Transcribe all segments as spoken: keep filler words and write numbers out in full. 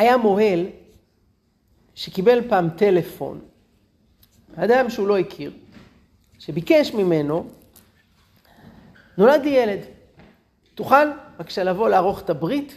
היה מוהל שקיבל פעם טלפון, אדם שהוא לא הכיר, שביקש ממנו, נולד לי ילד, תוכל בבקשה לבוא לערוך את הברית?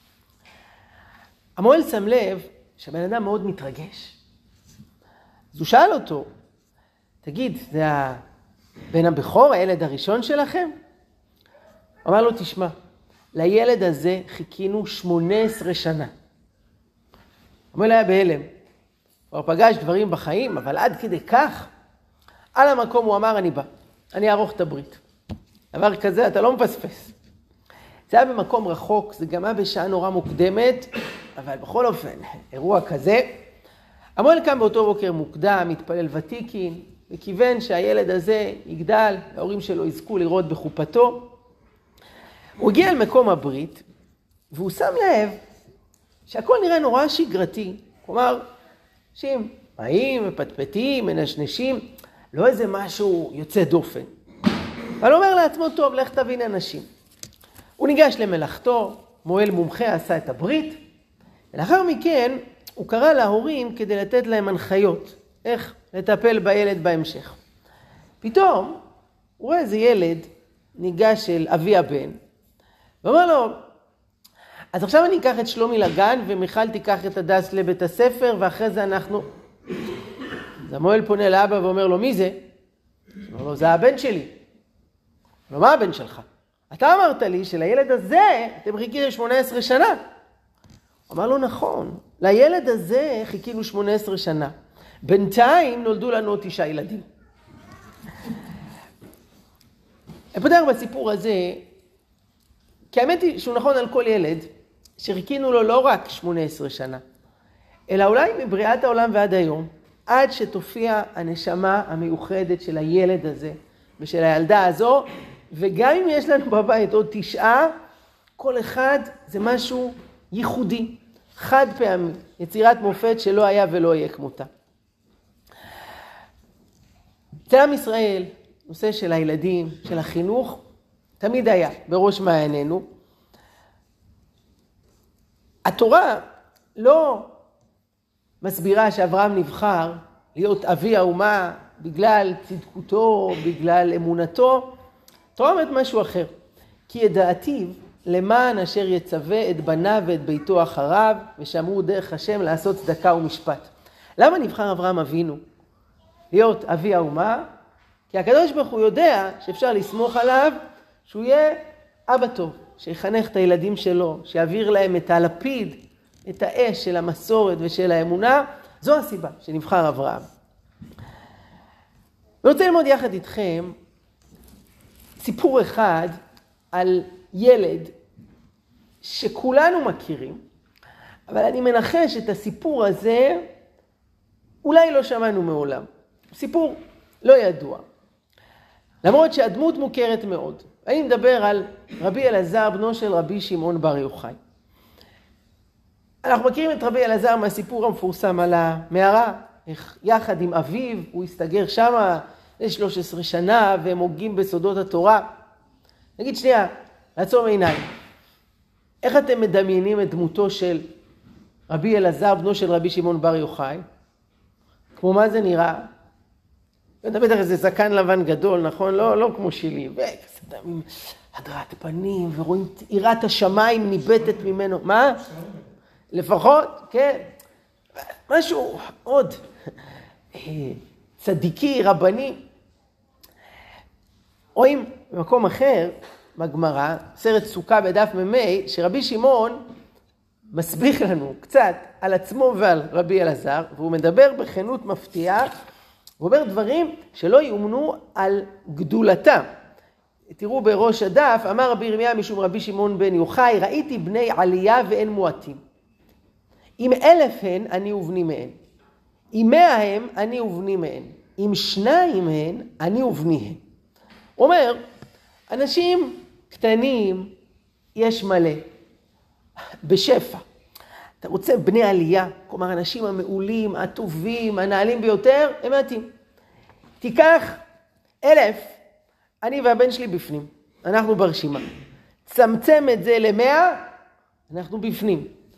המוהל שם לב שהבן אדם מאוד מתרגש. אז הוא שאל אותו, תגיד, זה הבן הבכור, הילד הראשון שלכם? הוא אמר לו, תשמע, לילד הזה חיכינו שמונה עשרה שנה. המוהל היה בהלם. הוא פגש דברים בחיים, אבל עד כדי כך, על המקום הוא אמר, אני בא, אני אערוך את הברית. דבר כזה, אתה לא מפספס. זה היה במקום רחוק, זה גם היה בשעה נורא מוקדמת, אבל בכל אופן, אירוע כזה. המוהל קם באותו בוקר מוקדם, מתפלל ותיקין, וכיוון שהילד הזה יגדל, ההורים שלו יזכו לראות בחופתו. הוא הגיע אל מקום הברית, והוא שם לב שהכל נראה נורא שגרתי. כלומר, אנשים באים, מפטפטים, מנשנשים, לא איזה משהו יוצא דופן. אבל הוא אומר לעצמו, טוב, לך תבין אנשים. הוא ניגש למלאכתו, מוהל מומחה עשה את הברית, ולאחר מכן הוא קרא להורים כדי לתת להם הנחיות, איך לטפל בילד בהמשך. פתאום הוא רואה איזה ילד ניגש אל אבי הבן, ואומר לו, אז עכשיו אני אקח את שלומי לגן, ומיכל תיקח את הדס לבית הספר, ואחרי זה אנחנו... אז המוהל פונה לאבא ואומר לו, מי זה? אומר לו, זה הבן שלי. לא, מה הבן שלך? אתה אמרת לי שלילד הזה אתם חיכיתם שמונה עשרה שנה. הוא אמר לו, נכון, לילד הזה חיכינו שמונה עשרה שנה. בינתיים נולדו לנו תשעה ילדים. אני פותח בסיפור הזה, כי האמת היא שהוא נכון על כל ילד, שחיכינו לו לא רק שמונה עשרה שנה, אלא אולי מבריאת העולם ועד היום, עד שתופיע הנשמה המיוחדת של הילד הזה ושל הילדה הזו, וגם אם יש לנו בבית עוד תשעה, כל אחד זה משהו ייחודי, חד פעמי, יצירת מופת שלא היה ולא יהיה כמותה. אצל עם ישראל, נושא של הילדים, של החינוך, תמיד היה בראש מעיינינו. התורה לא מסבירה שאברהם נבחר להיות אבי האומה בגלל צדקותו, בגלל אמונתו. התורה אומרת משהו אחר. כי ידעתיו למען אשר יצווה את בניו ואת ביתו אחריו, ושמרו דרך השם לעשות צדקה ומשפט. למה נבחר אברהם אבינו להיות אבי האומה? כי הקדוש ברוך הוא יודע שאפשר לסמוך עליו שהוא יהיה אבא טוב, שיחנך את הילדים שלו, שיעביר להם את הלפיד, את האש של המסורת ושל האמונה. זו הסיבה שנבחר אברהם. אני רוצה ללמוד יחד איתכם סיפור אחד על ילד שכולנו מכירים, אבל אני מנחש את הסיפור הזה אולי לא שמענו מעולם. סיפור לא ידוע. למרות שהדמות מוכרת מאוד. אני מדבר על רבי אלעזר, בנו של רבי שמעון בר יוחאי. אנחנו מכירים את רבי אלעזר מהסיפור המפורסם על המערה, איך יחד עם אביו הוא הסתגר שם ל-שלוש עשרה שנה והם הוגים בסודות התורה. נגיד שנייה, לעצום עיניים. איך אתם מדמיינים את דמותו של רבי אלעזר, בנו של רבי שמעון בר יוחאי? כמו מה זה נראה? ואתה בטח איזה זקן לבן גדול, נכון? לא, לא כמו שלי. וכזה עם הדרת פנים, ורואים יראת השמיים ניבטת ממנו. מה? לפחות, כן. משהו עוד. צדיקי, רבני. רואים במקום אחר, בגמרא, סרט סוכה בדף ממי, שרבי שמעון מסביך לנו קצת על עצמו ועל רבי אלעזר, והוא מדבר בכנות מפתיעה, הוא אומר דברים שלא יאומנו על גדולתם. תראו בראש הדף, אמר רבי ירמיה משום רבי שמעון בן יוחאי, ראיתי בני עלייה ואין מועטים. אם אלף הן, אני ובני מהן. אם מאה הם, אני ובני מהן. אם שניים הן, אני ובניהן. הוא אומר, אנשים קטנים יש מלא, בשפע. אתה רוצה בני עלייה, כלומר אנשים המעולים, הטובים, הנעלים ביותר, הם מעטים. תיקח אלף, אני והבן שלי בפנים, אנחנו ברשימה. צמצם את זה למאה, אנחנו בפנים.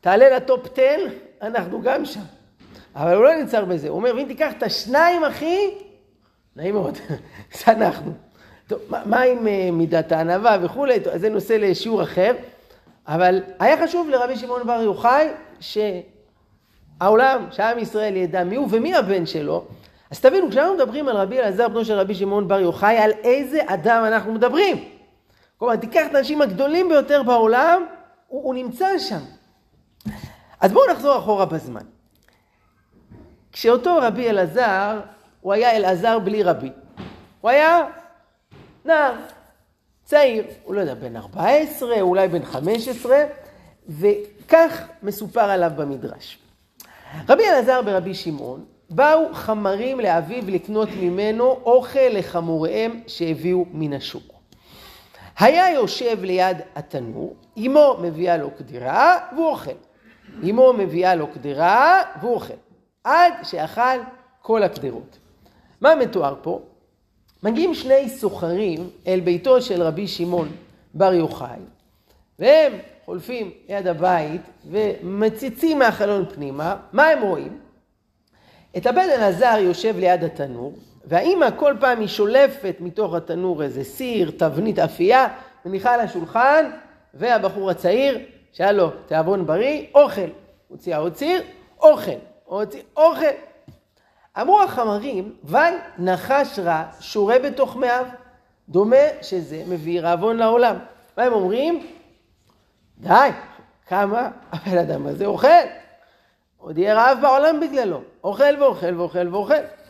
תעלה לטופ עשר, אנחנו גם שם. אבל הוא לא נמצא בזה. הוא אומר, ואם תיקח את השניים, אחי, נעים מאוד, זה אנחנו. טוב, מה, מה עם uh, מידת הענווה וכו', זה נושא לשיעור אחר, אבל היה חשוב לרבי שמעון בר יוחאי, שהעולם, שהעם ישראל ידע מי הוא ומי הבן שלו. אז תבינו, כשאנחנו מדברים על רבי אלעזר, בנו של רבי שמעון בר יוחאי, על איזה אדם אנחנו מדברים. כלומר, תיקח את האנשים הגדולים ביותר בעולם, הוא, הוא נמצא שם. אז בואו נחזור אחורה בזמן. כשאותו רבי אלעזר, הוא היה אלעזר בלי רבי. הוא היה נער, צעיר, הוא לא יודע, בן ארבע עשרה, אולי בן חמש עשרה, וכך מסופר עליו במדרש. רבי אלעזר ברבי שמעון, באו חמרים לאביו לקנות ממנו אוכל לחמוריהם שהביאו מן השוק. היה יושב ליד התנור, אמו מביאה לו קדירה והוא אוכל. אמו מביאה לו קדירה והוא אוכל. עד שאכל כל הקדירות. מה מתואר פה? מגיעים שני סוחרים אל ביתו של רבי שמעון בר יוחאי, והם חולפים ליד הבית ומציצים מהחלון פנימה. מה הם רואים? את הבן אלעזר יושב ליד התנור, והאמא כל פעם היא שולפת מתוך התנור איזה סיר, תבנית אפייה, מניחה על השולחן, והבחור הצעיר, שאל לו, תיאבון בריא, אוכל. הוציאה עוד סיר, אוכל. הוציא, אוכל. אמרו החמרים, וי נחש רע שורה בתוך מאיו, דומה שזה מביא רעבון לעולם. מה הם אומרים? די, כמה הבן אדם הזה אוכל. עוד יהיה רעב בעולם בגללו. אוכל ואוכל ואוכל ואוכל.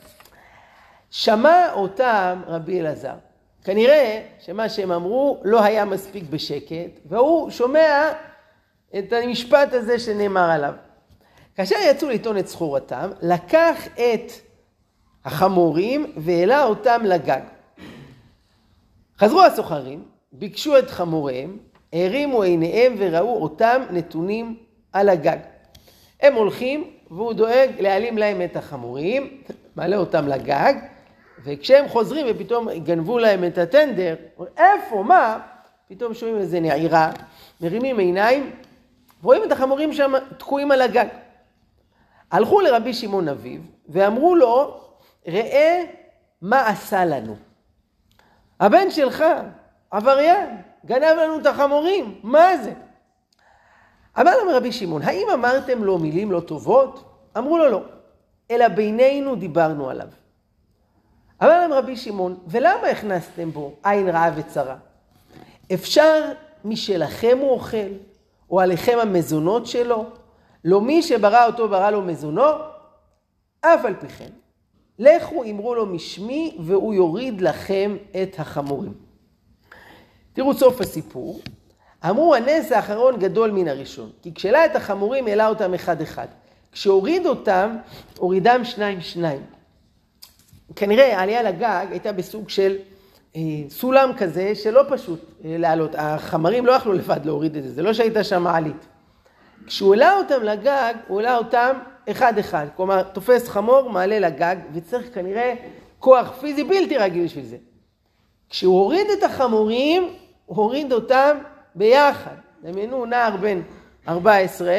שמע אותם רבי אלעזר. כנראה שמה שהם אמרו לא היה מספיק בשקט, והוא שומע את המשפט הזה שנאמר עליו. כאשר יצאו לטעון את סחורתם, לקח את החמורים והעלה אותם לגג. חזרו הסוחרים, ביקשו את חמוריהם, הרימו עיניהם וראו אותם נתונים על הגג. הם הולכים והוא דואג להעלים להם את החמורים, מעלה אותם לגג, וכשהם חוזרים ופתאום גנבו להם את הטנדר, איפה, מה? פתאום שומעים איזה נעירה, מרימים עיניים, ורואים את החמורים שם תקועים על הגג. הלכו לרבי שמעון אביו ואמרו לו, ראה מה עשה לנו. הבן שלך, עבריין, גנב לנו את החמורים, מה זה? אמר להם רבי שמעון, האם אמרתם לו מילים לא טובות? אמרו לו לא, אלא בינינו דיברנו עליו. אמר להם רבי שמעון, ולמה הכנסתם בו עין רעה וצרה? אפשר משלכם הוא אוכל, או עליכם המזונות שלו? לא מי שברא אותו ברא לו מזונו? אף על פי כן, לכו אמרו לו משמי והוא יוריד לכם את החמורים. תראו סוף הסיפור. אמרו הנס האחרון גדול מן הראשון, כי כשלה את החמורים העלה אותם אחד אחד. כשהוריד אותם, הורידם שניים שניים. כנראה העלייה לגג הייתה בסוג של אה, סולם כזה שלא פשוט אה, לעלות. החמרים לא יכלו לבד להוריד את זה, זה לא שהייתה שם מעלית. כשהוא העלה אותם לגג, הוא העלה אותם אחד אחד. כלומר, תופס חמור, מעלה לגג, וצריך כנראה כוח פיזי בלתי רגיל בשביל זה. כשהוא הוריד את החמורים, הוא הוריד אותם ביחד. דמיינו, נער בן ארבע עשרה,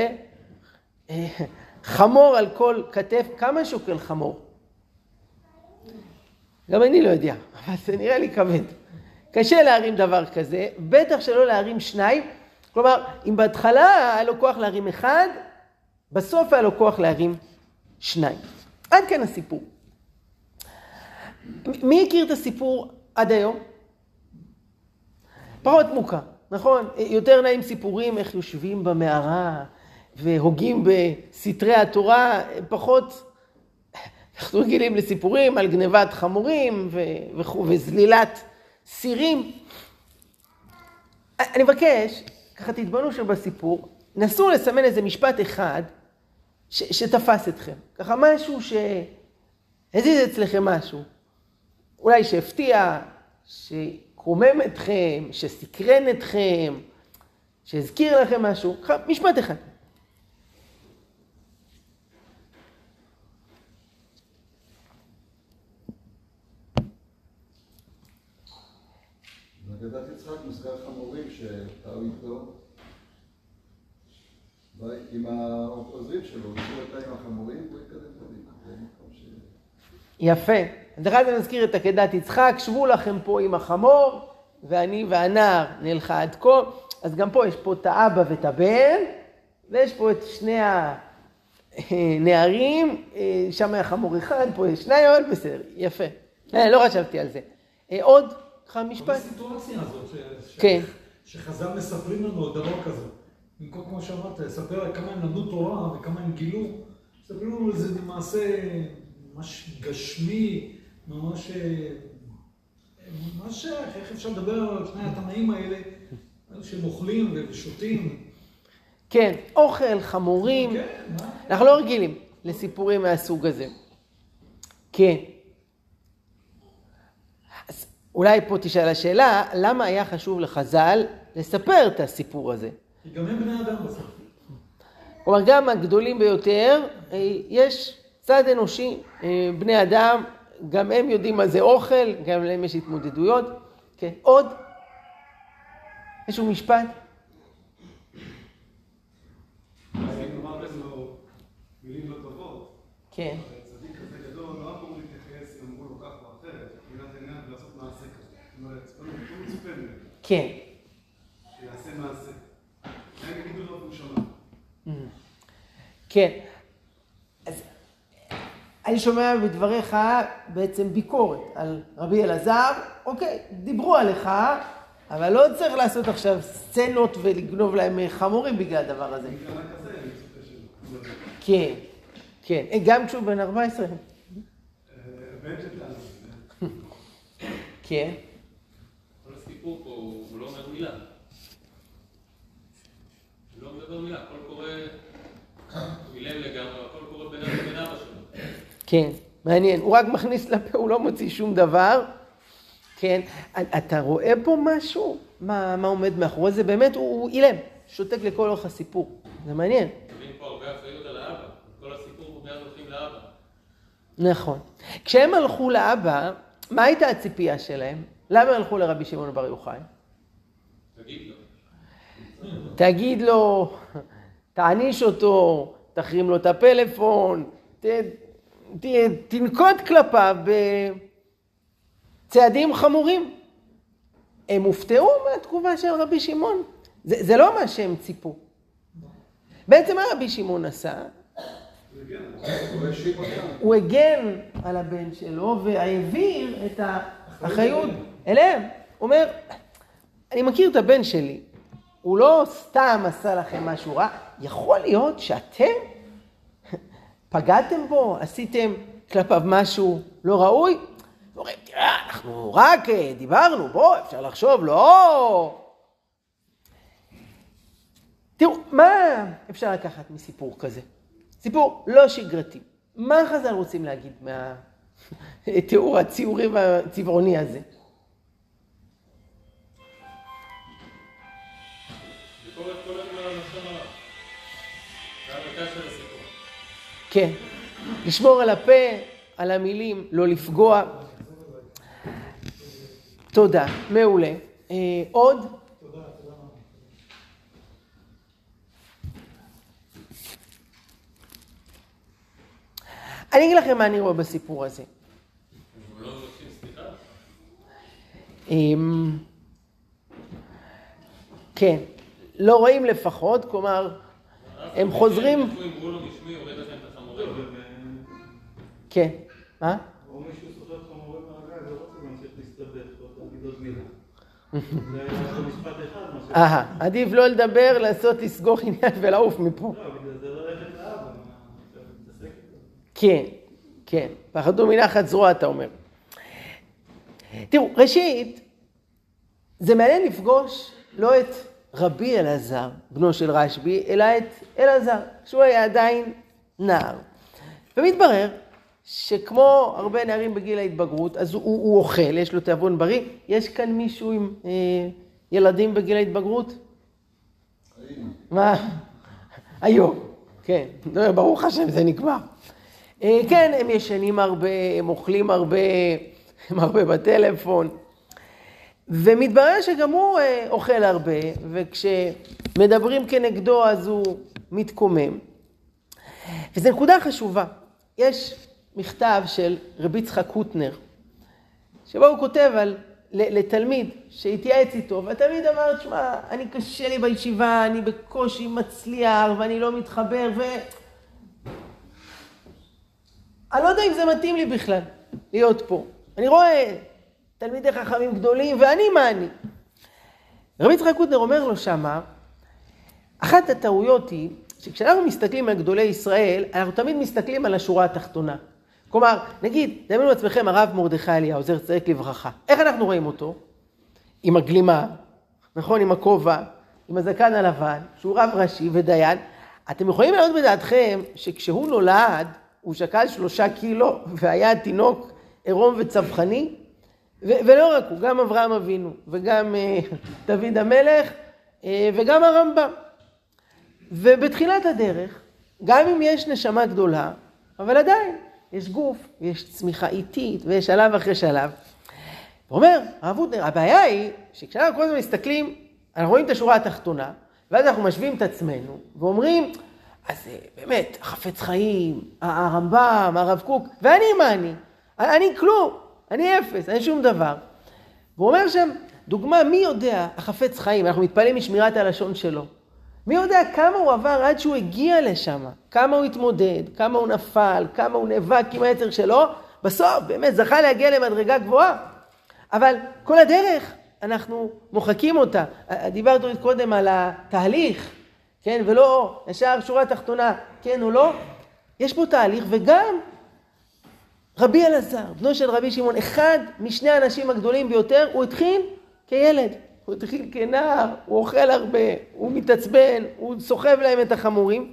חמור על כל כתף. כמה שוקל חמור? גם אני לא יודע, אבל זה נראה לי כבד. קשה להרים דבר כזה, בטח שלא להרים שניים. כלומר, אם בהתחלה היה לו כוח להרים אחד, בסוף היה לו כוח להרים שניים. עד כאן הסיפור. מי הכיר את הסיפור עד היום? פחות מוכר, נכון? יותר נעים סיפורים איך יושבים במערה והוגים בסתרי התורה, פחות, אנחנו רגילים לסיפורים על גנבת חמורים וכו' וזלילת סירים. אני מבקש, ככה תתבוננו שבסיפור, נסו לסמן איזה משפט אחד ש- שתפס אתכם. ככה משהו שהזיז אצלכם משהו. אולי שהפתיע, שקומם אתכם, שסקרן אתכם, שהזכיר לכם משהו. ככה, משפט אחד. בהגדת יצחק מוזכר חמורים שטעו איתו עם העוזרים שלו, הוא הייתה עם החמורים, הוא יקדם קדימה. יפה. אז אחת אני נזכיר את עקדת יצחק, שבו לכם פה עם החמור, ואני והנער נלכה עד כה. אז גם פה יש פה את האבא ואת הבן, ויש פה את שני הנערים, שם היה חמור אחד, פה יש שניים, אבל בסדר, יפה. לא חשבתי על זה. עוד ככה משפט. בסיטואציה הזאת, כן. שחז"ל מספרים לנו דבר כזה. במקום כמו שאמרת, לספר כמה הם למדו תורה וכמה הם גילו, מספרים לנו איזה מעשה ממש גשמי, ממש... ממש איך אפשר לדבר על שני התנאים האלה, שהם אוכלים ושותים. כן, אוכל, חמורים. כן, אנחנו לא רגילים לסיפורים מהסוג הזה. כן. אז אולי פה תשאל השאלה, למה היה חשוב לחז"ל לספר את הסיפור הזה? כי גם הם בני אדם בסוף. כלומר, גם הגדולים ביותר, יש צד אנושי, בני אדם, גם הם יודעים מה זה אוכל, גם להם יש התמודדויות. כן, עוד? איזשהו משפט? אמרת לו מילים לא טובות. כן. צדיק כזה גדול לא אמור להתייחס, אמרו לו כך או אחרת, מבחינת העניין ולעשות מעשה כזה. זאת אומרת, הוא מצופה ממנו. כן. שיעשה מעשה. הם יגידו לו והוא שמע. כן. אז אני שומע בדבריך בעצם ביקורת על רבי אלעזר. אוקיי, דיברו עליך, אבל לא צריך לעשות עכשיו סצנות ולגנוב להם חמורים בגלל הדבר הזה. בגלל כזה, אני מצופה שלו. כן, כן. גם כשהוא בן ארבע עשרה. בן שלנו. כן. כל הסיפור פה הוא לא אומר מילה. הוא לא מדבר מילה, הכל קורה מילם לגמרי, הכל קורה בין אבא שלו. כן, מעניין. הוא רק מכניס לפה, הוא לא מוציא שום דבר. כן. אתה רואה פה משהו? מה, מה עומד מאחורי זה? באמת הוא אילם, שותק לכל אורך הסיפור. זה מעניין. מביאים פה הרבה אחריות על האבא. כל הסיפור הוא מיד הולכים לאבא. נכון. כשהם הלכו לאבא, מה הייתה הציפייה שלהם? למה הלכו לרבי שמעון בר יוחאי? תגיד לו. תגיד לו, תעניש אותו, תחרים לו את הפלאפון, ת, ת, תנקוט כלפיו בצעדים חמורים. הם הופתעו מהתגובה של רבי שמעון. זה, זה לא מה שהם ציפו. בעצם מה רבי שמעון עשה? הוא הגן על הבן שלו והעביר את האחריות אליהם. הוא אומר, אני מכיר את הבן שלי, הוא לא סתם עשה לכם משהו רע, יכול להיות שאתם פגעתם בו, עשיתם כלפיו משהו לא ראוי? אומרים, תראה, אנחנו רק דיברנו, בוא, אפשר לחשוב, לא. תראו, מה אפשר לקחת מסיפור כזה? סיפור לא שגרתי. מה חז"ל רוצים להגיד מהתיאור הציורי והצבעוני הזה? ביקורת כל הזמן על לשון הרע. זה המרכז של הסיפור. כן. לשמור על הפה, על המילים, לא לפגוע. תודה, מעולה. אה, עוד? תודה, תודה. אני אגיד לכם מה אני רואה בסיפור הזה. הם לא מבקשים סליחה? אמ, כן, לא רואים לפחות, כלומר, הם חוזרים... איפה אמרו לו משמי, הוריד לכם את החמורים? כן, מה? או מישהו סוחר חמורים מהרגע, זה לא רוצה להמשיך להסתבך, לא תגיד עוד מילה. זה היה משפט אחד, מה ש... אהה, עדיף לא לדבר, לעשות, לסגור עניין ולעוף מפה. לא, בגלל זה לא ללכת לאבא, מה אתה מתעסק איתו? כן, כן, פחדו מנחת זרוע, אתה אומר. תראו, ראשית, זה מעניין לפגוש לא את רבי אלעזר, בנו של רשב"י, אלא את אלעזר, שהוא היה עדיין נער. ומתברר שכמו הרבה נערים בגיל ההתבגרות, אז הוא, הוא אוכל, יש לו תיאבון בריא. יש כאן מישהו עם אה, ילדים בגיל ההתבגרות? היינו. מה? היו, כן, ברוך השם, זה נגמר. אה, כן, הם ישנים הרבה, הם אוכלים הרבה, הם הרבה בטלפון. ומתברר שגם הוא אה, אוכל הרבה, וכשמדברים כנגדו אז הוא מתקומם. וזו נקודה חשובה. יש מכתב של רבי יצחק קוטנר, שבו הוא כותב על, לתלמיד שהתייעץ איתו, והתלמיד אמר, תשמע, אני קשה לי בישיבה, אני בקושי מצליח, ואני לא מתחבר, ו... אני לא יודע אם זה מתאים לי בכלל להיות פה. אני רואה תלמידי חכמים גדולים, ואני מה אני? רבי יצחק קוטנר אומר לו שמה, אחת הטעויות היא, שכשאנחנו מסתכלים על גדולי ישראל, אנחנו תמיד מסתכלים על השורה התחתונה. כלומר, נגיד, דמיינו לעצמכם הרב מרדכי אליהו, זכר צדיק לברכה. איך אנחנו רואים אותו? עם הגלימה, נכון? עם הכובע, עם הזקן הלבן, שהוא רב ראשי ודיין. אתם יכולים להעלות בדעתכם שכשהוא נולד, הוא שקל שלושה קילו, והיה תינוק עירום וצווחני, ו- ולא רק הוא, גם אברהם אבינו, וגם uh, דוד המלך, uh, וגם הרמב"ם. ובתחילת הדרך, גם אם יש נשמה גדולה, אבל עדיין יש גוף, יש צמיחה איטית, ויש שלב אחרי שלב. הוא אומר, הרב אוטנר, הבעיה היא שכשאנחנו כל הזמן מסתכלים, אנחנו רואים את השורה התחתונה, ואז אנחנו משווים את עצמנו, ואומרים, אז באמת, החפץ חיים, הרמב"ם, הרב קוק, ואני מה אני? אני כלום, אני אפס, אני שום דבר. והוא אומר שם, דוגמה, מי יודע, החפץ חיים, אנחנו מתפעלים משמירת הלשון שלו, מי יודע כמה הוא עבר עד שהוא הגיע לשם, כמה הוא התמודד, כמה הוא נפל, כמה הוא נאבק עם היצר שלו, בסוף באמת זכה להגיע למדרגה גבוהה. אבל כל הדרך אנחנו מוחקים אותה. דיברנו קודם על התהליך, כן, ולא ישר שורה תחתונה, כן או לא. יש פה תהליך, וגם רבי אלעזר, בנו של רבי שמעון, אחד משני האנשים הגדולים ביותר, הוא התחיל כילד. הוא התחיל כנער, הוא אוכל הרבה, הוא מתעצבן, הוא סוחב להם את החמורים.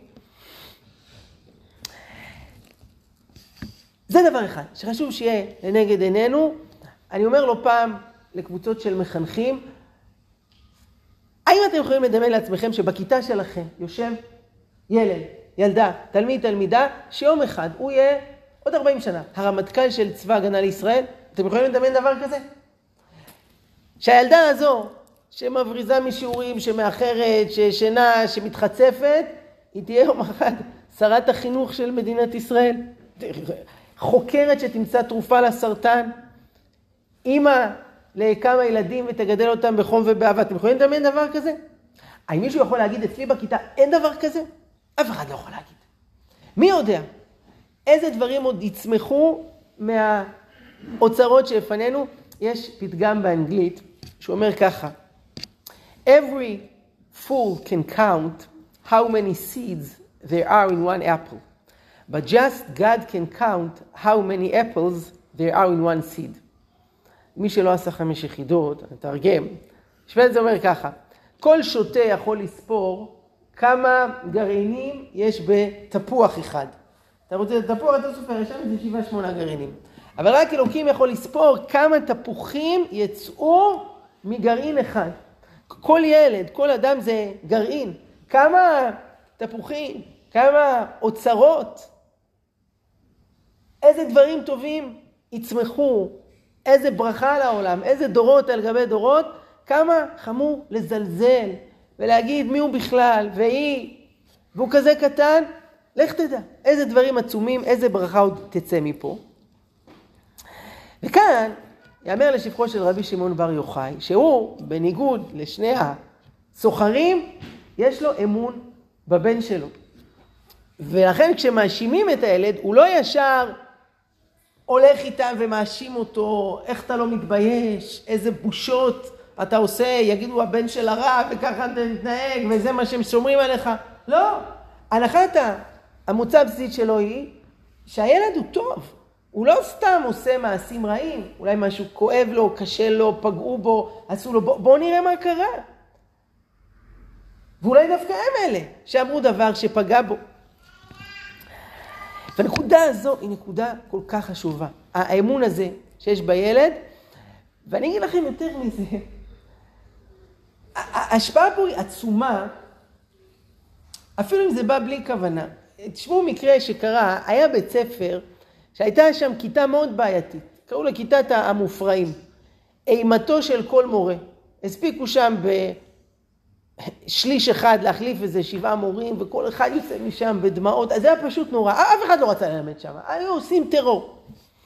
זה דבר אחד שחשוב שיהיה לנגד עינינו. אני אומר לו פעם לקבוצות של מחנכים, האם אתם יכולים לדמיין לעצמכם שבכיתה שלכם יושב ילד, ילדה, תלמיד, תלמידה, שיום אחד הוא יהיה עוד ארבעים שנה, הרמטכ"ל של צבא הגנה לישראל? אתם יכולים לדמיין דבר כזה? שהילדה הזו, שמבריזה משיעורים, שמאחרת, ששינה, שמתחצפת, היא תהיה יום אחד שרת החינוך של מדינת ישראל. חוקרת שתמצא תרופה לסרטן, אמא לכמה ילדים ותגדל אותם בחום ובאהבה. אתם יכולים לדמיין דבר כזה? האם מישהו יכול להגיד אצלי בכיתה אין דבר כזה? אף אחד לא יכול להגיד. מי יודע איזה דברים עוד יצמחו מהאוצרות שלפנינו? יש פתגם באנגלית שאומר ככה, Every fool can count how many seeds there are in one apple, but just God can count how many apples there are in one seed. מי שלא עשה חמש יחידות, אני תרגם, שפט זה אומר ככה, כל שוטה יכול לספור כמה גרעינים יש בתפוח אחד. אתה רוצה את התפוח, אתה סופר, יש שם זה שבעה שמונה גרעינים. אבל רק אלוקים יכול לספור כמה תפוחים יצאו מגרעין אחד. כל ילד, כל אדם זה גרעין. כמה תפוחים, כמה אוצרות, איזה דברים טובים יצמחו, איזה ברכה לעולם, איזה דורות על גבי דורות, כמה חמור לזלזל ולהגיד מי הוא בכלל והיא, והוא כזה קטן, לך תדע, איזה דברים עצומים, איזה ברכה עוד תצא מפה. וכאן יאמר לשבחו של רבי שמעון בר יוחאי, שהוא בניגוד לשני הסוחרים, יש לו אמון בבן שלו. ולכן כשמאשימים את הילד, הוא לא ישר הולך איתם ומאשים אותו, איך אתה לא מתבייש, איזה בושות אתה עושה, יגידו הבן של הרב וככה אתה מתנהג וזה מה שהם שומרים עליך. לא, הנחת המוצא הבסיסית שלו היא שהילד הוא טוב. הוא לא סתם עושה מעשים רעים, אולי משהו כואב לו, קשה לו, פגעו בו, עשו לו, בוא, בוא נראה מה קרה. ואולי דווקא הם אלה שאמרו דבר שפגע בו. והנקודה הזו היא נקודה כל כך חשובה. האמון הזה שיש בילד, ואני אגיד לכם יותר מזה, ההשפעה פה היא עצומה, אפילו אם זה בא בלי כוונה. תשמעו מקרה שקרה, היה בית ספר, שהייתה שם כיתה מאוד בעייתית, קראו לה כיתת המופרעים, אימתו של כל מורה. הספיקו שם שליש אחד להחליף איזה שבעה מורים, וכל אחד יוצא משם בדמעות, אז זה היה פשוט נורא, אף אחד לא רצה ללמד שם, היו עושים טרור.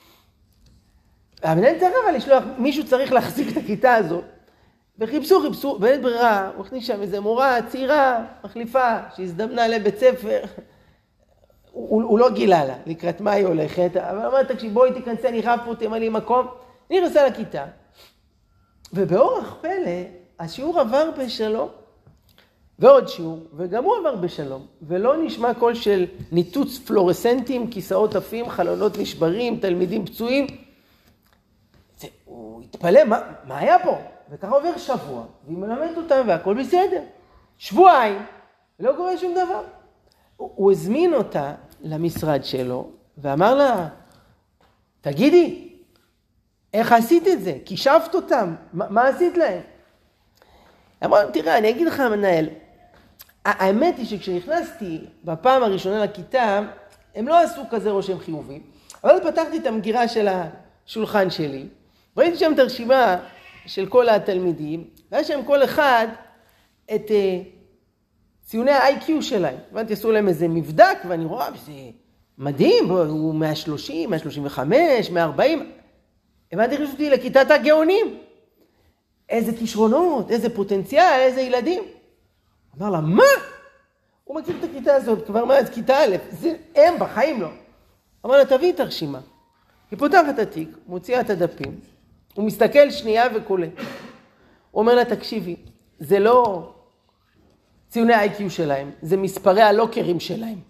המנהל צריך אבל לשלוח, מישהו צריך להחזיק את הכיתה הזאת, וחיפשו, חיפשו, ואין ברירה, הוא הכניס שם איזה מורה צעירה, מחליפה, שהזדמנה לבית ספר, הוא, הוא לא גילה לה, לקראת מה היא הולכת, אבל אמרה, תקשיב, בואי תיכנסי, אני חייב פה, תמלא מקום, אני נכנסה לכיתה. ובאורח פלא, השיעור עבר בשלום, ועוד שיעור, וגם הוא עבר בשלום, ולא נשמע קול של ניתוץ פלורסנטים, כיסאות עפים, חלונות נשברים, תלמידים פצועים. זה, הוא התפלא, מה, מה היה פה? וככה עובר שבוע, והיא מלמדת אותם והכל בסדר. שבועיים, לא קורה שום דבר. הוא, הוא הזמין אותה למשרד שלו, ואמר לה, תגידי, איך עשית את זה? קישפת אותם? מה, מה עשית להם? אמר, תראה, אני אגיד לך המנהל, האמת היא שכשנכנסתי בפעם הראשונה לכיתה, הם לא עשו כזה רושם חיובי, אבל פתחתי את המגירה של השולחן שלי, ראיתי שם את הרשימה של כל התלמידים, והיה שם כל אחד את uh, ציוני ה-איי קיו שלהם. הבנתי, עשו להם איזה מבדק, ואני רואה, זה מדהים, הוא מאה שלושים, מאה שלושים וחמש, מאה ארבעים. הבנתי, חשבתי לכיתת הגאונים. איזה כישרונות, איזה פוטנציאל, איזה ילדים. אמר לה, מה? הוא מכיר את הכיתה הזאת כבר מאז כיתה א', זה הם בחיים לא. אמר לה, תביא את הרשימה. היא פותחת את התיק, מוציאה את הדפים, הוא מסתכל שנייה וקולט. הוא אומר לה, תקשיבי, זה לא ציוני ה-איי קיו שלהם, זה מספרי הלוקרים שלהם.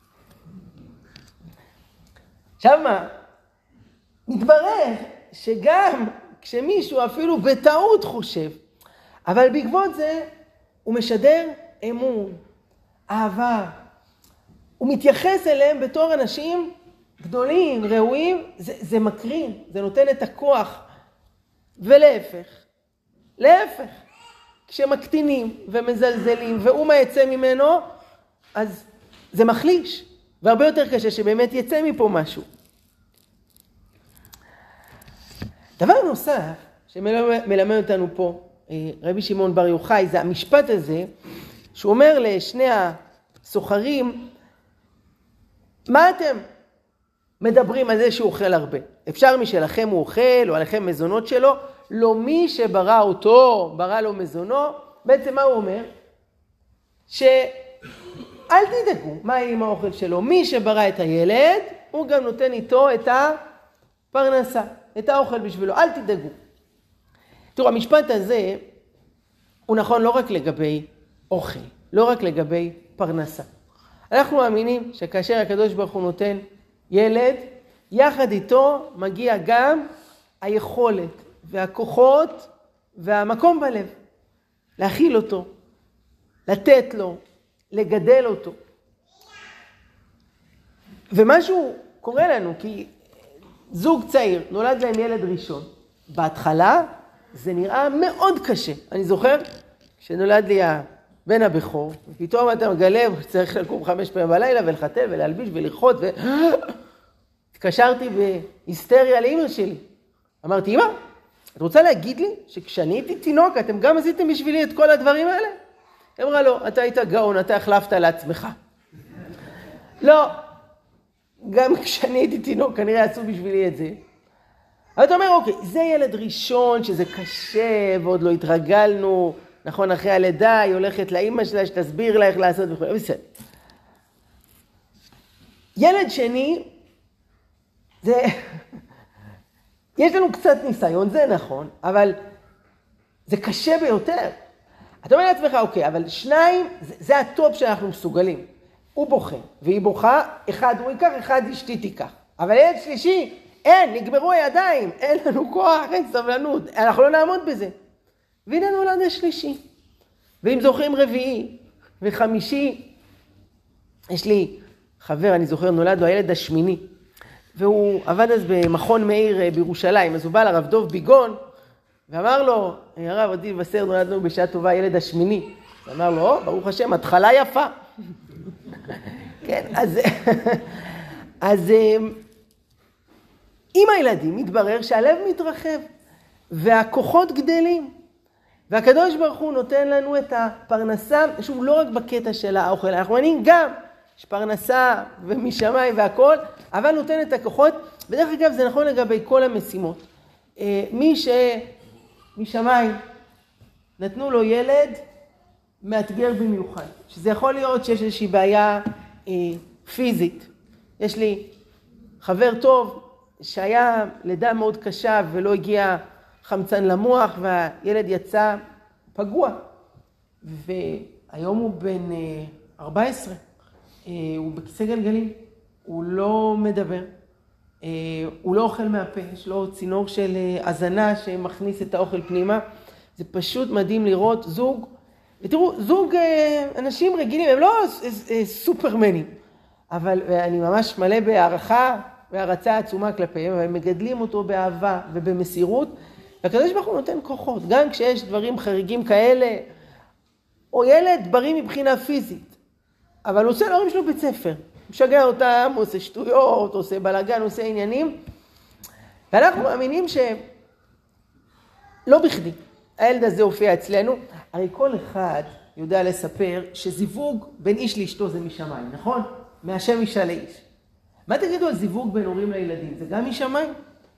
עכשיו מה? מתברר שגם כשמישהו אפילו בטעות חושב, אבל בעקבות זה הוא משדר אמון, אהבה. הוא מתייחס אליהם בתור אנשים גדולים, ראויים, זה, זה מקרין, זה נותן את הכוח. ולהפך, להפך, כשמקטינים ומזלזלים ואומה יצא ממנו, אז זה מחליש, והרבה יותר קשה שבאמת יצא מפה משהו. דבר נוסף שמלמד אותנו פה, רבי שמעון בר יוחאי, זה המשפט הזה, שהוא אומר לשני הסוחרים, מה אתם מדברים על זה שהוא אוכל הרבה? אפשר משלכם הוא אוכל, או עליכם מזונות שלו, לא מי שברא אותו, ברא לו מזונו. בעצם מה הוא אומר? שאל תדאגו מה עם האוכל שלו. מי שברא את הילד, הוא גם נותן איתו את הפרנסה, את האוכל בשבילו. אל תדאגו. תראו, המשפט הזה הוא נכון לא רק לגבי אוכל, לא רק לגבי פרנסה. אנחנו מאמינים שכאשר הקדוש ברוך הוא נותן ילד, יחד איתו מגיע גם היכולת והכוחות והמקום בלב. להכיל אותו, לתת לו, לגדל אותו. ומשהו קורה לנו, כי זוג צעיר, נולד להם ילד ראשון. בהתחלה זה נראה מאוד קשה. אני זוכר שנולד לי הבן הבכור, ופתאום אתה מגלה, צריך לקום חמש פעמים בלילה ולחתל ולהלביש ולרחות, ו... התקשרתי בהיסטריה לאמא שלי. אמרתי, אמא, את רוצה להגיד לי שכשאני הייתי תינוק, אתם גם עשיתם בשבילי את כל הדברים האלה? היא אמרה, לא, אתה היית גאון, אתה החלפת לעצמך. לא, גם כשאני הייתי תינוק, כנראה עשו בשבילי את זה. אבל אתה אומר, אוקיי, זה ילד ראשון שזה קשה, ועוד לא התרגלנו, נכון, אחרי הלידה, היא הולכת לאמא שלה, שתסביר לה איך לעשות וכו'. בסדר. ילד שני, זה... יש לנו קצת ניסיון, זה נכון, אבל זה קשה ביותר. אתה אומר לעצמך, אוקיי, אבל שניים, זה, זה הטופ שאנחנו מסוגלים. הוא בוכה, והיא בוכה, אחד הוא ייקח, אחד אשתי תיקח. אבל ילד שלישי, אין, נגמרו הידיים, אין לנו כוח, אין סבלנות, אנחנו לא נעמוד בזה. והנה נולד השלישי. ואם זוכרים רביעי וחמישי, יש לי חבר, אני זוכר, נולד לו הילד השמיני. והוא עבד אז במכון מאיר בירושלים, אז הוא בא לרב דוב ביגון, ואמר לו, הרב, עדי לבשר, נולד לנו בשעה טובה ילד השמיני. הוא אמר לו, ברוך השם, התחלה יפה. כן, אז... אז עם הילדים מתברר שהלב מתרחב, והכוחות גדלים. והקדוש ברוך הוא נותן לנו את הפרנסה, שוב, לא רק בקטע של האוכל, אנחנו מאמינים גם, יש פרנסה ומשמיים והכל, אבל נותן את הכוחות, בדרך אגב זה נכון לגבי כל המשימות. מי שמשמיים נתנו לו ילד מאתגר במיוחד, שזה יכול להיות שיש איזושהי בעיה אה, פיזית. יש לי חבר טוב שהיה לידה מאוד קשה ולא הגיע חמצן למוח והילד יצא פגוע. והיום הוא בן אה, ארבע עשרה, אה, הוא בכיסא גלגלים, הוא לא מדבר, אה, הוא לא אוכל מהפה, יש לו צינור של אה, הזנה שמכניס את האוכל פנימה. זה פשוט מדהים לראות זוג, ותראו, זוג אנשים רגילים, הם לא סופרמנים, אבל אני ממש מלא בהערכה והרצה עצומה כלפיהם, אבל הם מגדלים אותו באהבה ובמסירות, והקדוש ברוך הוא נותן כוחות, גם כשיש דברים חריגים כאלה, או ילד בריא מבחינה פיזית, אבל הוא עושה להורים שלו בית ספר, משגע אותם, עושה שטויות, עושה בלגן, עושה עניינים, ואנחנו מאמינים שלא בכדי. הילד הזה הופיע אצלנו, הרי כל אחד יודע לספר שזיווג בין איש לאשתו זה משמיים, נכון? מהשם אישה לאיש. מה תגידו על זיווג בין הורים לילדים? זה גם משמיים?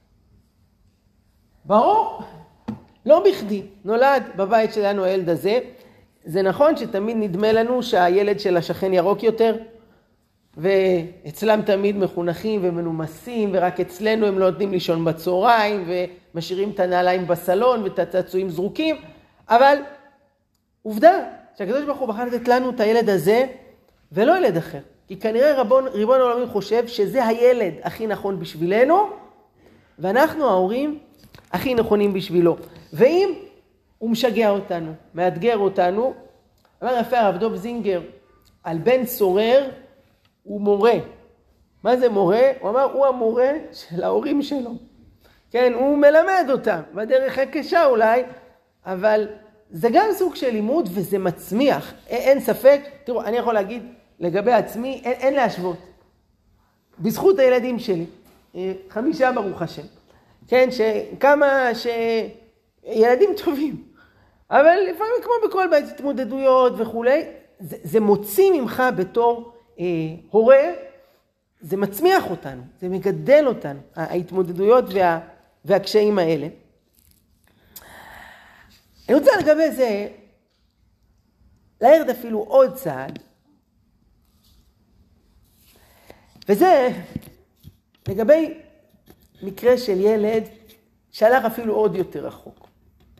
ברור. לא בכדי. נולד בבית שלנו הילד הזה. זה נכון שתמיד נדמה לנו שהילד של השכן ירוק יותר, ואצלם תמיד מחונכים ומנומסים, ורק אצלנו הם לא נותנים לישון בצהריים, ומשאירים את הנעליים בסלון ואת הצעצועים זרוקים, אבל עובדה שהקדוש ברוך הוא בחר לתת לנו את הילד הזה, ולא ילד אחר. כי כנראה ריבון, ריבון העולמים חושב שזה הילד הכי נכון בשבילנו, ואנחנו ההורים הכי נכונים בשבילו. ואם הוא משגע אותנו, מאתגר אותנו, אמר יפה הרב דוב זינגר, על בן סורר, הוא מורה. מה זה מורה? הוא אמר, הוא המורה של ההורים שלו. כן, הוא מלמד אותם, בדרך הקשה אולי, אבל זה גם סוג של לימוד וזה מצמיח. אין ספק, תראו, אני יכול להגיד לגבי עצמי, אין, אין להשוות. בזכות הילדים שלי, חמישה ברוך השם, כן, שכמה שילדים טובים, אבל לפעמים כמו בכל בית התמודדויות וכולי, זה, זה מוציא ממך בתור אה, הורה, זה מצמיח אותנו, זה מגדל אותנו, ההתמודדויות וה, והקשיים האלה. אני רוצה לגבי זה, להרד אפילו עוד צעד, וזה לגבי מקרה של ילד שהלך אפילו עוד יותר רחוק.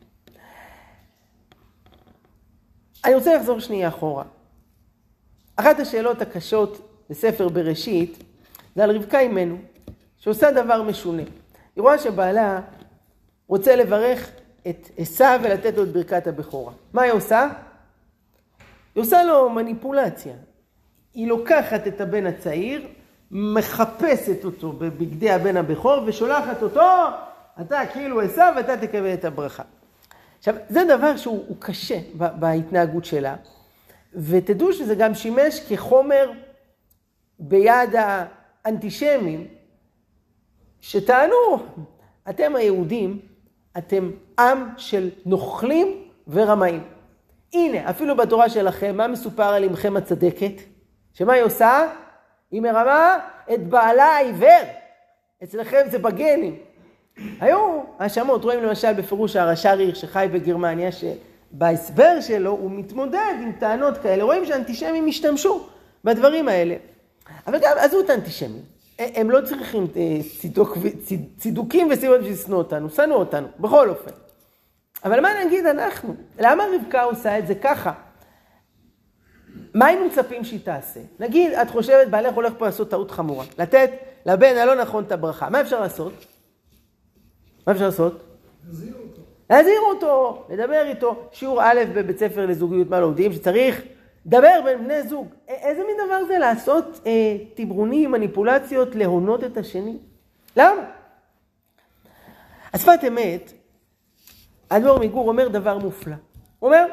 אני רוצה לחזור שנייה אחורה. אחת השאלות הקשות בספר בראשית, זה על רבקה אימנו, שעושה דבר משונה. היא רואה שבעלה רוצה לברך את עשיו ולתת לו את ברכת הבכורה. מה היא עושה? היא עושה לו מניפולציה. היא לוקחת את הבן הצעיר, מחפשת אותו בבגדי הבן הבכור, ושולחת אותו, אתה כאילו עשיו ואתה תקבל את הברכה. עכשיו, זה דבר שהוא קשה בהתנהגות שלה, ותדעו שזה גם שימש כחומר ביד האנטישמים, שטענו, אתם היהודים, אתם עם של נוכלים ורמאים. הנה, אפילו בתורה שלכם, מה מסופר על אמכם הצדקת? שמה היא עושה? היא מרמה את בעלה העיוור. אצלכם זה בגנים. היו האשמות, רואים למשל בפירוש הרש"ר הירש שחי בגרמניה, שבהסבר שלו הוא מתמודד עם טענות כאלה. רואים שאנטישמים השתמשו בדברים האלה. אבל גם עזבו את האנטישמים. הם לא צריכים צידוק, צידוקים וסיבות שישנאו אותנו, שנאו אותנו, בכל אופן. אבל מה נגיד אנחנו? למה רבקה עושה את זה ככה? מה היינו מצפים שהיא תעשה? נגיד, את חושבת, בעלך הולך פה לעשות טעות חמורה, לתת לבן הלא נכון את הברכה. מה אפשר לעשות? מה אפשר לעשות? להזהיר אותו. להזהיר אותו, לדבר איתו. שיעור א' בבית ספר לזוגיות מה לומדים, שצריך דבר בין בני זוג. איזה מין דבר זה לעשות אה, תברונים, מניפולציות, להונות את השני? למה? השפת אמת, האדמו"ר מגור אומר דבר מופלא. הוא אומר,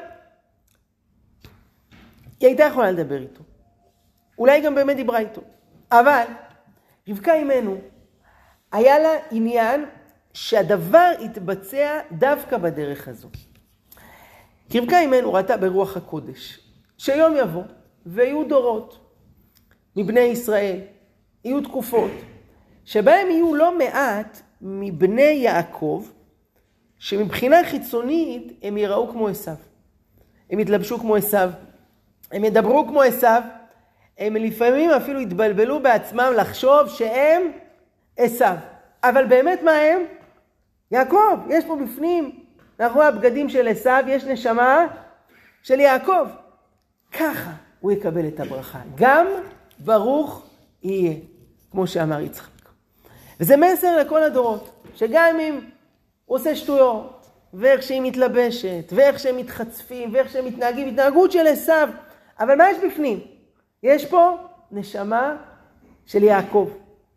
היא הייתה יכולה לדבר איתו. אולי גם באמת דיברה איתו. אבל רבקה אימנו, היה לה עניין שהדבר יתבצע דווקא בדרך הזו. כי רבקה אימנו ראתה ברוח הקודש, שיום יבוא ויהיו דורות מבני ישראל, יהיו תקופות, שבהם יהיו לא מעט מבני יעקב, שמבחינה חיצונית הם יראו כמו עשיו. הם יתלבשו כמו עשיו, הם ידברו כמו עשיו, הם לפעמים אפילו יתבלבלו בעצמם לחשוב שהם עשיו. אבל באמת מה הם? יעקב. יש פה בפנים, מאחורי הבגדים של עשיו, יש נשמה של יעקב. ככה הוא יקבל את הברכה. גם ברוך יהיה, כמו שאמר יצחק. וזה מסר לכל הדורות, שגם אם הוא עושה שטויות, ואיך שהיא מתלבשת, ואיך שהם מתחצפים, ואיך שהם מתנהגים, התנהגות של עשיו, אבל מה יש בפנים? יש פה נשמה של יעקב.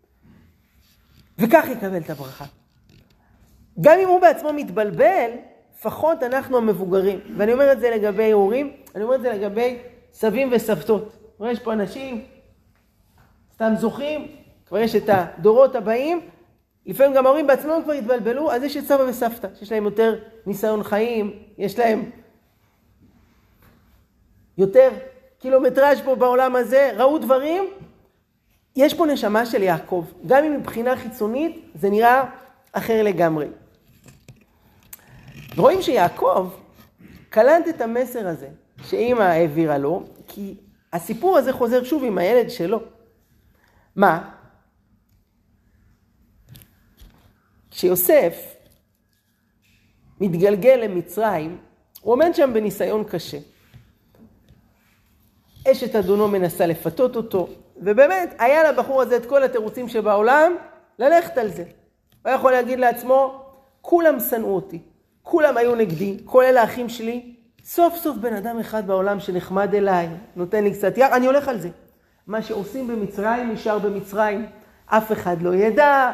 וכך יקבל את הברכה. גם אם הוא בעצמו מתבלבל, לפחות אנחנו המבוגרים. ואני אומר את זה לגבי הורים, אני אומר את זה לגבי סבים וסבתות. יש פה אנשים, סתם זוכים, כבר יש את הדורות הבאים, לפעמים גם ההורים בעצמם כבר התבלבלו, אז יש את סבא וסבתא, שיש להם יותר ניסיון חיים, יש להם יותר קילומטראז' פה בעולם הזה, ראו דברים, יש פה נשמה של יעקב. גם אם מבחינה חיצונית זה נראה אחר לגמרי. רואים שיעקב קלט את המסר הזה שאמא העבירה לו, כי הסיפור הזה חוזר שוב עם הילד שלו. מה? כשיוסף מתגלגל למצרים, הוא עומד שם בניסיון קשה. אשת אדונו מנסה לפתות אותו, ובאמת היה לבחור הזה את כל התירוצים שבעולם ללכת על זה. הוא יכול להגיד לעצמו, כולם שנאו אותי, כולם היו נגדי, כולל האחים שלי, סוף סוף בן אדם אחד בעולם שנחמד אליי, נותן לי קצת יד, אני הולך על זה. מה שעושים במצרים נשאר במצרים, אף אחד לא ידע.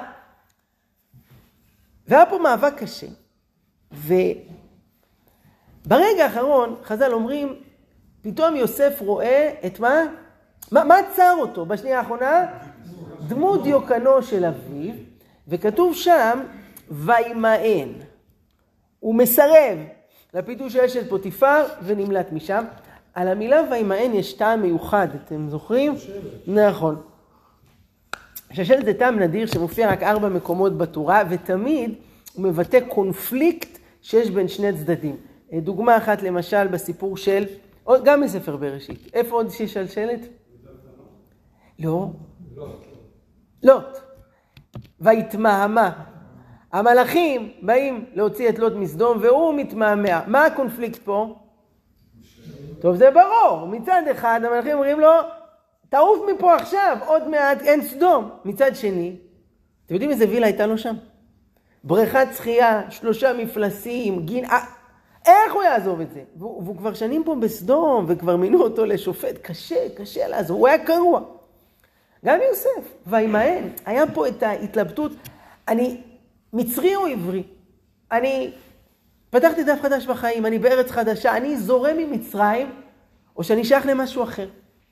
והיה פה מאבק קשה. וברגע האחרון, חז"ל אומרים, פתאום יוסף רואה את מה? מה, מה צר אותו בשנייה האחרונה? דמות דיוקנו של אביו, וכתוב שם, וימאן. הוא מסרב לפיתוי של אשת פוטיפר ונמלט משם. על המילה וימאן יש טעם מיוחד, אתם זוכרים? נכון. שושלת זה טעם נדיר שמופיע רק ארבע מקומות בתורה, ותמיד הוא מבטא קונפליקט שיש בין שני צדדים. דוגמה אחת למשל בסיפור של, גם מספר בראשית. איפה עוד שיש שלשלת? לא. לוט. ויתמהמה. המלאכים באים להוציא את לוט מסדום והוא מתמהמה. מה הקונפליקט פה? טוב, זה ברור. מצד אחד המלאכים אומרים לו, תעוף מפה עכשיו, עוד מעט אין סדום. מצד שני, אתם יודעים איזה וילה הייתה לו שם? בריכת שחייה, שלושה מפלסים, גין, איך הוא יעזוב את זה? והוא, והוא כבר שנים פה בסדום, וכבר מינו אותו לשופט, קשה, קשה לעזוב, הוא היה קרוע. גם יוסף, וימאן, היה פה את ההתלבטות, אני מצרי או עברי? אני פתחתי דף חדש בחיים, אני בארץ חדשה, אני זורם ממצרים, או שאני שייך למשהו אחר.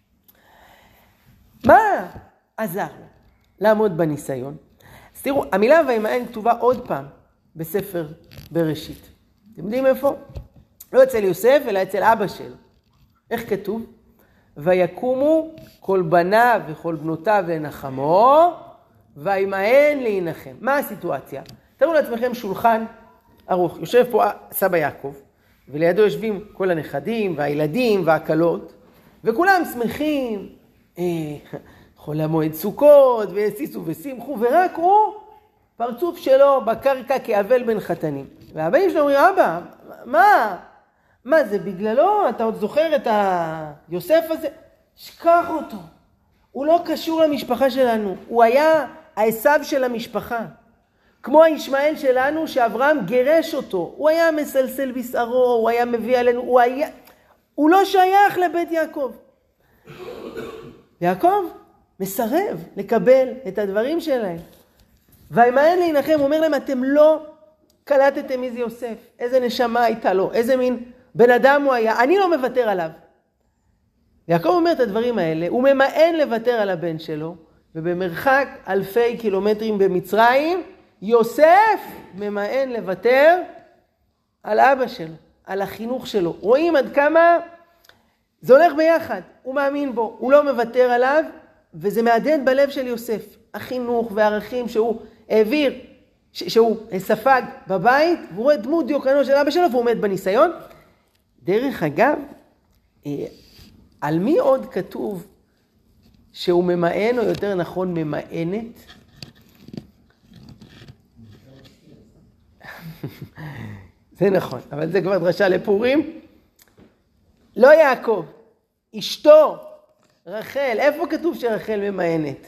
מה עזר לעמוד בניסיון? אז תראו, המילה וימאן כתובה עוד פעם בספר בראשית. אתם יודעים איפה? לא אצל יוסף, אלא אצל אבא שלו. איך כתוב? ויקומו כל בניו וכל בנותיו לנחמו, וימאן להנחם. מה הסיטואציה? תראו לעצמכם שולחן ארוך. יושב פה סבא יעקב, ולידו יושבים כל הנכדים והילדים והקלות, וכולם שמחים, חול המועד סוכות, וסיסו ושימחו, ורק הוא, פרצוף שלו בקרקע כאבל בין חתנים. והבאים שלו אומרים, אבא, מה? מה זה בגללו? אתה עוד זוכר את היוסף הזה? שכח אותו. הוא לא קשור למשפחה שלנו. הוא היה העשיו של המשפחה. כמו הישמעאל שלנו שאברהם גירש אותו. הוא היה מסלסל בשערו, הוא היה מביא עלינו, הוא היה... הוא לא שייך לבית יעקב. יעקב מסרב לקבל את הדברים שלהם. וימאן להנחם, הוא אומר להם, אתם לא קלטתם מי זה יוסף. איזה נשמה הייתה לו, איזה מין בן אדם הוא היה. אני לא מוותר עליו. יעקב אומר את הדברים האלה, הוא ממאן לוותר על הבן שלו, ובמרחק אלפי קילומטרים במצרים, יוסף ממאן לוותר על אבא שלו. על החינוך שלו. רואים עד כמה זה הולך ביחד. הוא מאמין בו, הוא לא מוותר עליו, וזה מהדהד בלב של יוסף. החינוך והערכים שהוא העביר, שהוא ספג בבית, והוא רואה דמות דיוקנו של אבא שלו, והוא עומד בניסיון. דרך אגב, על מי עוד כתוב שהוא ממאן, או יותר נכון ממאנת? זה נכון, אבל זה כבר דרשה לפורים. לא יעקב, אשתו, רחל. איפה כתוב שרחל ממאנת?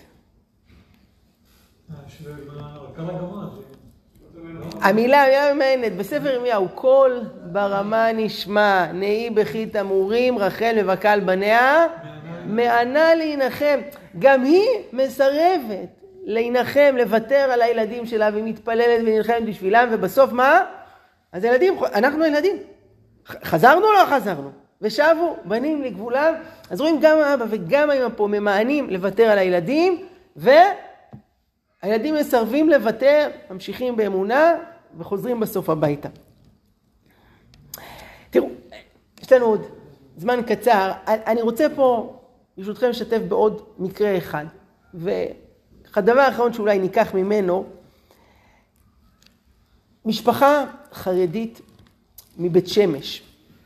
המילה, המילה ממאנת, בספר ירמיהו, כל ברמה נשמע, נהי בכי תמרורים, רחל מבכה על בניה, מענה להנחם. גם היא מסרבת להנחם, לוותר על הילדים שלה, והיא מתפללת ונלחמת בשבילם, ובסוף מה? אז ילדים, אנחנו ילדים. חזרנו או לא חזרנו? ושבו בנים לגבולם. אז רואים גם האבא וגם האמא פה ממאנים לוותר על הילדים, והילדים מסרבים לוותר, ממשיכים באמונה וחוזרים בסוף הביתה. תראו, יש לנו עוד זמן קצר. אני רוצה פה, ברשותכם, לשתף בעוד מקרה אחד. והדבר האחרון שאולי ניקח ממנו, משפחה חרדית מבית שמש.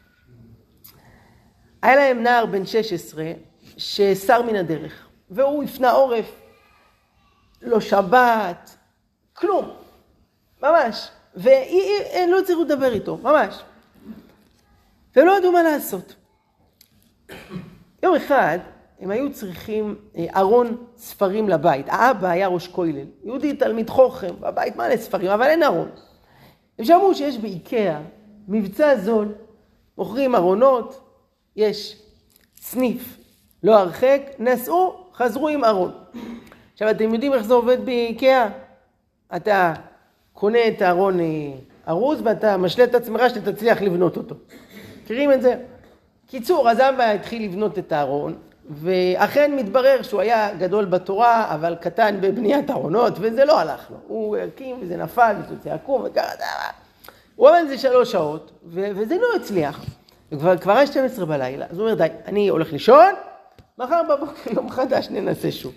היה להם נער בן שש עשרה שסר מן הדרך, והוא הפנה עורף, לא שבת, כלום, ממש. והם לא צריכו לדבר איתו, ממש. והם לא ידעו מה לעשות. יום אחד הם היו צריכים ארון ספרים לבית. האבא היה ראש כולל, יהודי תלמיד חוכם, בבית מלא ספרים, אבל אין ארון. הם שמעו שיש באיקאה מבצע זול, מוכרים ארונות, יש סניף לא הרחק, נסעו, חזרו עם ארון. עכשיו אתם יודעים איך זה עובד באיקאה? אתה קונה את הארון ארוז ואתה משלה את עצמך שאתה תצליח לבנות אותו. מכירים את זה? קיצור, אז אבא התחיל לבנות את הארון, ואכן מתברר שהוא היה גדול בתורה, אבל קטן בבניית ארונות, וזה לא הלך לו. הוא הקים וזה נפל, וזה צעקום וככה. הוא עובד זה שלוש שעות, ו- וזה לא הצליח. וכבר כבר היה שתים עשרה בלילה, אז הוא אומר, די, אני הולך לישון, מחר בבוקר יום חדש ננסה שוב.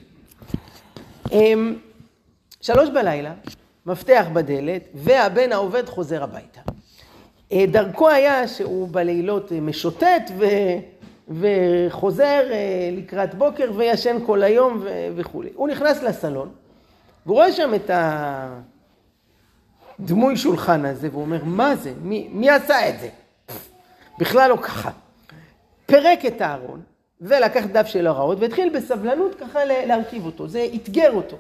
שלוש בלילה, מפתח בדלת, והבן העובד חוזר הביתה. דרכו היה שהוא בלילות משוטט ו... וחוזר לקראת בוקר וישן כל היום ו... וכו'. הוא נכנס לסלון, והוא רואה שם את הדמוי שולחן הזה, והוא אומר, מה זה? מי, מי עשה את זה? בכלל לא ככה. פרק את הארון, ולקח דף של הרעות, והתחיל בסבלנות ככה להרכיב אותו. זה התגר אותו.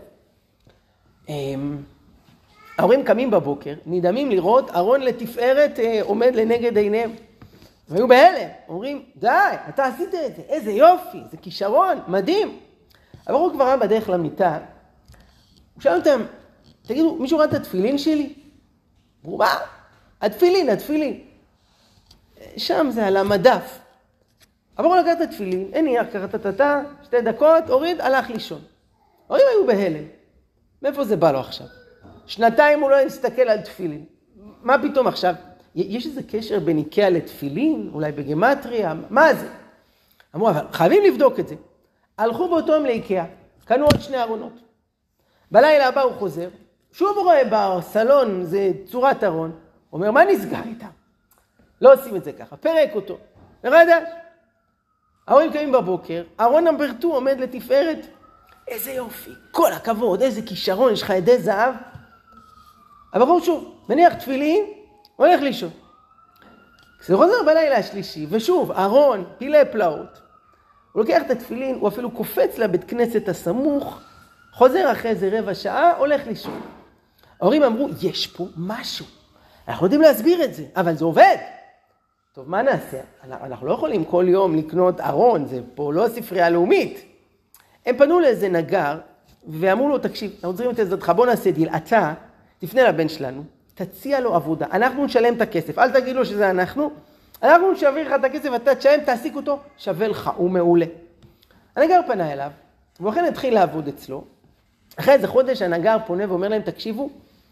ההורים קמים בבוקר, נדהמים לראות ארון לתפארת עומד לנגד עיניהם. והיו בהלם, אומרים, די, אתה עשית את זה, איזה יופי, זה כישרון, מדהים. אבל הוא כבר היה בדרך למיטה, הוא שאל אותם, תגידו, מישהו ראה את התפילין שלי? אמרו, מה? התפילין, התפילין. שם זה על המדף. אבל הוא לקח את התפילין, אין נייר, קראת תתה, שתי דקות, הוריד, הלך לישון. ההורים היו בהלם. מאיפה זה בא לו עכשיו? שנתיים הוא לא יסתכל על תפילין. מה פתאום עכשיו? יש איזה קשר בין איקאה לתפילין? אולי בגמטריה? מה זה? אמרו, אבל חייבים לבדוק את זה. הלכו באותו יום לאיקאה, קנו עוד שני ארונות. בלילה הבא הוא חוזר, שוב הוא רואה בסלון, זה צורת ארון, הוא אומר, מה נסגר איתה? לא עושים את זה ככה, פרק אותו. ורדש. ההורים קמים בבוקר, ארון נאמבר שתיים עומד לתפארת. איזה יופי, כל הכבוד, איזה כישרון, יש לך עדי זהב. אבל הוא שוב, מניח תפילין, הולך לישון. כשזה חוזר בלילה השלישי, ושוב, ארון, פילי פלאות. הוא לוקח את התפילין, הוא אפילו קופץ לבית כנסת הסמוך, חוזר אחרי איזה רבע שעה, הולך לישון. ההורים אמרו, יש פה משהו. אנחנו יודעים להסביר את זה, אבל זה עובד. טוב, מה נעשה? אנחנו לא יכולים כל יום לקנות ארון, זה פה לא ספרייה לאומית. הם פנו לאיזה נגר, ואמרו לו, תקשיב, אנחנו צריכים את עזרתך, בוא נעשה דיל, אתה תפנה לבן שלנו, תציע לו עבודה, אנחנו נשלם את הכסף, אל תגיד לו שזה אנחנו, אנחנו נשאביר לך את הכסף, אתה תשלם, תעסיק אותו, שווה לך, הוא מעולה. הנגר פנה אליו, והוא אכן התחיל לעבוד אצלו, אחרי איזה חודש הנגר פונה ואומר להם, תקשיבו,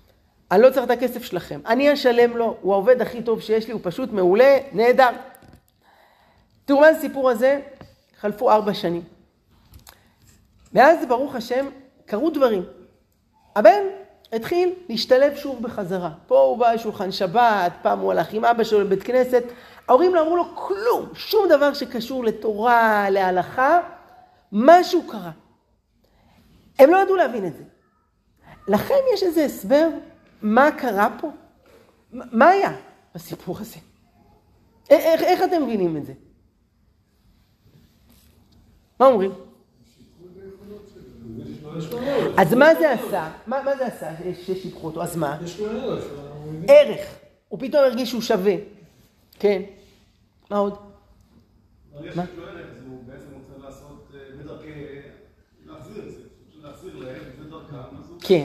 אני לא צריך את הכסף שלכם, אני אשלם לו, הוא העובד הכי טוב שיש לי, הוא פשוט מעולה, נהדר. תראו מה הסיפור הזה, חלפו ארבע שנים. מאז ברוך השם קרו דברים. הבן התחיל להשתלב שוב בחזרה. פה הוא בא לשולחן שבת, פעם הוא הלך עם אבא שלו לבית כנסת. ההורים לא אמרו לו כלום, שום דבר שקשור לתורה, להלכה, משהו קרה. הם לא ידעו להבין את זה. לכם יש איזה הסבר מה קרה פה? מה היה בסיפור הזה? איך, איך אתם מבינים את זה? מה אומרים? אז מה זה עשה? מה, מה זה עשה ששיבחו אותו? אז מה? יש לו ערך. ערך. הוא פתאום הרגיש שהוא שווה. כן. מה עוד? ברגע שיש לו ערך, אז הוא בעצם רוצה לעשות בדרכי, להחזיר את זה, להחזיר להם בדרכם. כן.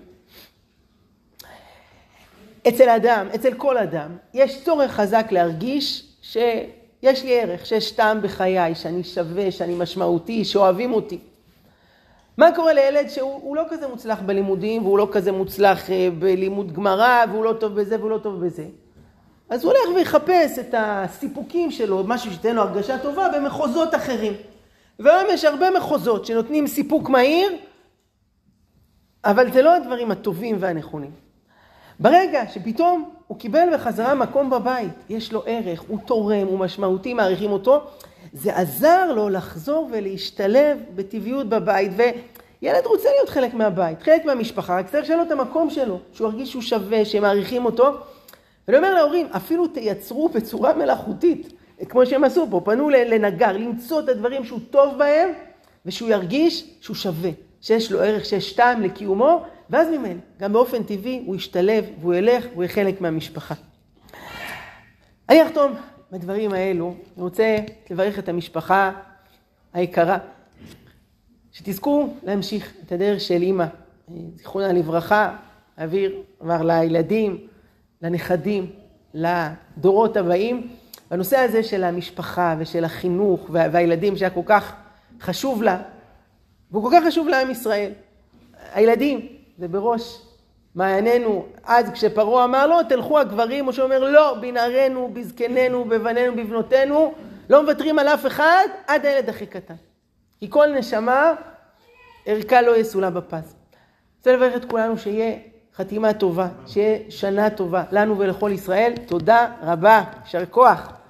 אצל אדם, אצל כל אדם, יש צורך חזק להרגיש שיש לי ערך, שיש טעם בחיי, שאני שווה, שאני משמעותי, שאוהבים אותי. מה קורה לילד שהוא לא כזה מוצלח בלימודים, והוא לא כזה מוצלח בלימוד גמרא, והוא לא טוב בזה והוא לא טוב בזה? אז הוא הולך ויחפש את הסיפוקים שלו, משהו שתהיה לו הרגשה טובה, במחוזות אחרים. והיום יש הרבה מחוזות שנותנים סיפוק מהיר, אבל זה לא הדברים הטובים והנכונים. ברגע שפתאום הוא קיבל בחזרה מקום בבית, יש לו ערך, הוא תורם, הוא משמעותי, מעריכים אותו, זה עזר לו לחזור ולהשתלב בטבעיות בבית, וילד רוצה להיות חלק מהבית, חלק מהמשפחה, רק צריך שלו את המקום שלו, שהוא הרגיש שהוא שווה, שהם מעריכים אותו. ואני אומר להורים, אפילו תייצרו בצורה מלאכותית, כמו שהם עשו פה, פנו לנגר, למצוא את הדברים שהוא טוב בהם, ושהוא ירגיש שהוא שווה, שיש לו ערך, שיש טעם לקיומו, ואז ממנו, גם באופן טבעי, הוא ישתלב, והוא ילך, והוא יהיה חלק מהמשפחה. אני אחתום בדברים האלו, אני רוצה לברך את המשפחה היקרה, שתזכו להמשיך את הדרך של אמא, זיכרונה לברכה, אוויר, עבר לילדים, לנכדים, לדורות הבאים. בנושא הזה של המשפחה ושל החינוך והילדים שהיה כל כך חשוב לה, והוא כל כך חשוב לעם ישראל. הילדים, זה בראש מעייננו, אז כשפרעה אמר לו, תלכו הגברים, משה אומר, לא, בנערינו, בזקנינו, בבנינו, בבנותינו, לא מוותרים על אף אחד, עד הילד הכי קטן. כי כל נשמה, ערכה לא יסולה בפז. רוצה לברך את כולנו שיהיה חתימה טובה, שיהיה שנה טובה לנו ולכל ישראל. תודה רבה, יישר כוח.